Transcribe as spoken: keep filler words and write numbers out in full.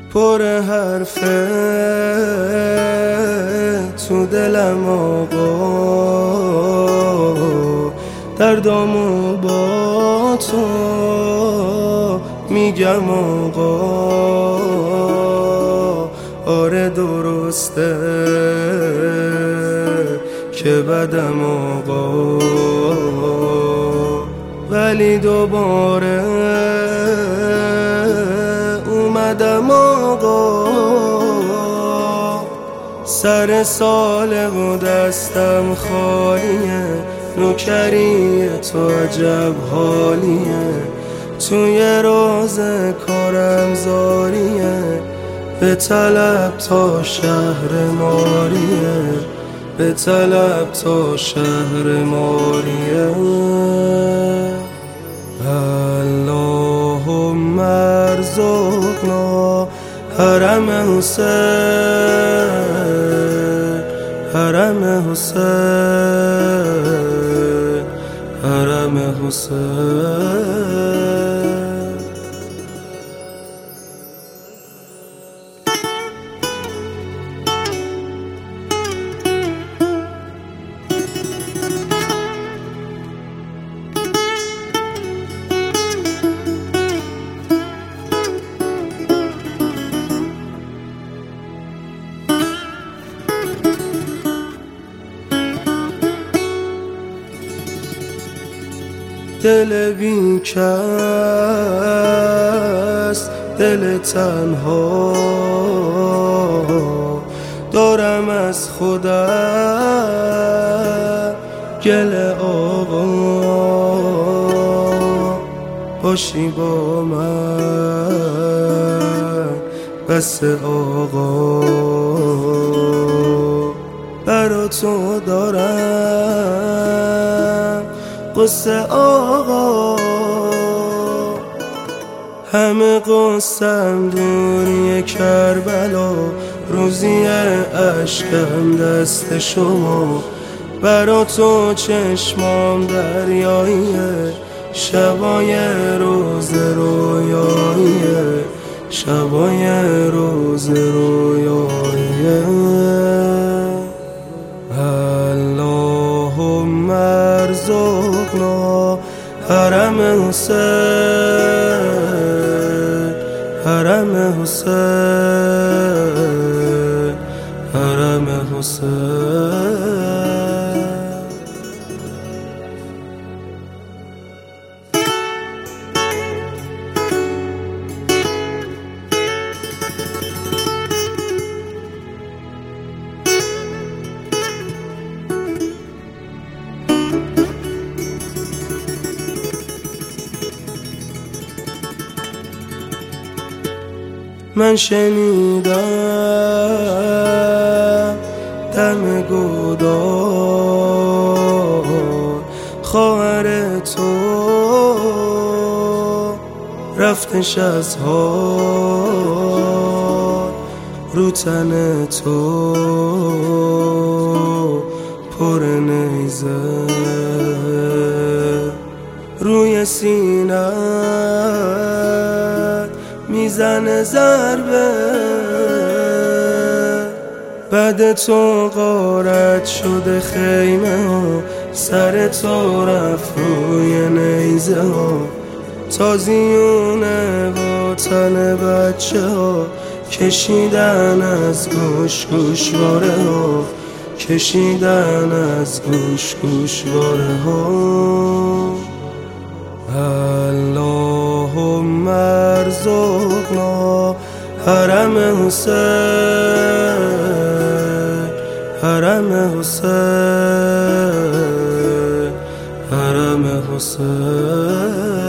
پر حرفه تو دلم آقا، دردامو با تو میگم آقا. آره درسته که بدم آقا، ولی دوباره اومدم آقا. سر ساله و دستم خالیه، نوکری تو عجب حالیه. توی روز کارم زاریه، به طلب تا شهر ماریه، به طلب تا شهر ماریه. اللهم ارزقنا حرم حسین، حرم حسین، حرم حسین. دل بی کس، دل تنها، دارم از خودم گله آقا. باشی با من بس آقا، برا تو دارم قصه آقا. همه قصم دوری کربلا، روزی عشقم دست شما. برا تو چشمام دریاییه، شبای روز رویاییه، شبای روز رویاییه. اللهم ارزقنا حرم حسین، حرم حسین، حرم حسین. من شنیدم دم گودار، خواهر تو رفتش از حال. رو تن تو پر نیزه، روی سینه میزنه ضربه. بعد تو غارت شده خیمه ها، سر تو رفت روی نیزه ها. تازیون وطن بچه ها کشیدن از گوش گوشواره ها، کشیدن از گوش گوشواره ها. اللهم ارزقنا حرم حسین، حرم حسین، حرم حسین.